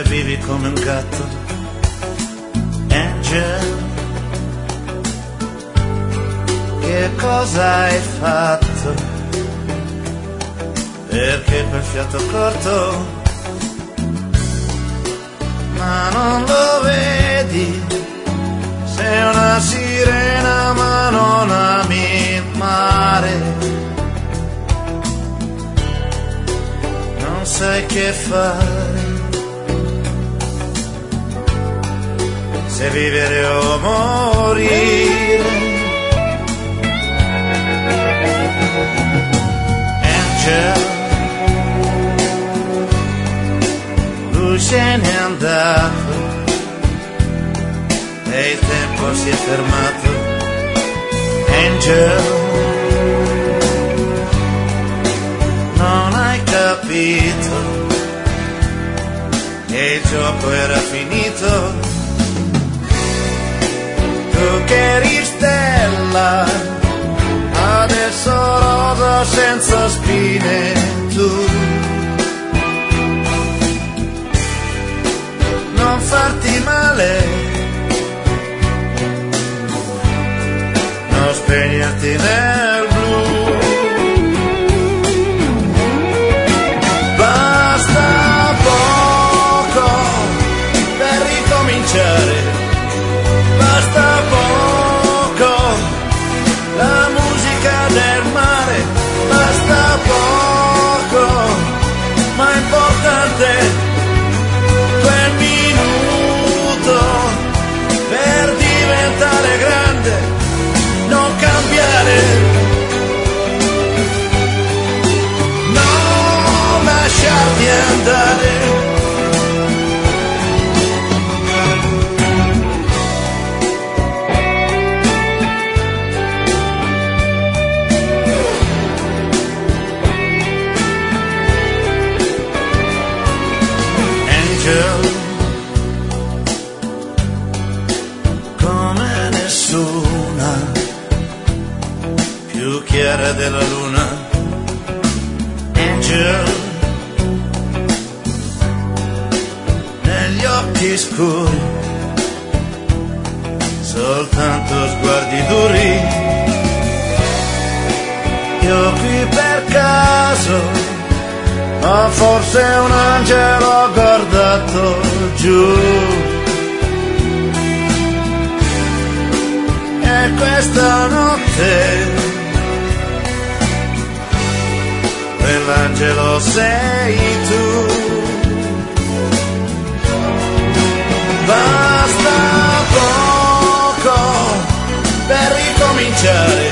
vivi come un gatto, Angel. Che cosa hai fatto? Perché quel fiato corto? Ma non lo vedi? Sei una sirena ma non ami il mare. Non sai che fare, se vivere o morire. Angel, lui se n'è andato e il tempo si è fermato. Angel, non hai capito che il gioco era finito. Tu che eri stella, adesso rosa senza spine. Tu non farti male, non spegnerti nel blu. Basta poco per ricominciare, basta poco la musica del mare, basta poco, ma è importante quel minuto per diventare grande, non cambiare, non lasciarti andare. Come nessuna, più chiara della luna. Angel, negli occhi scuri, soltanto sguardi duri. Io qui per caso, ma forse un angelo ha guardato giù. E questa notte quell'angelo sei tu. Basta poco per ricominciare,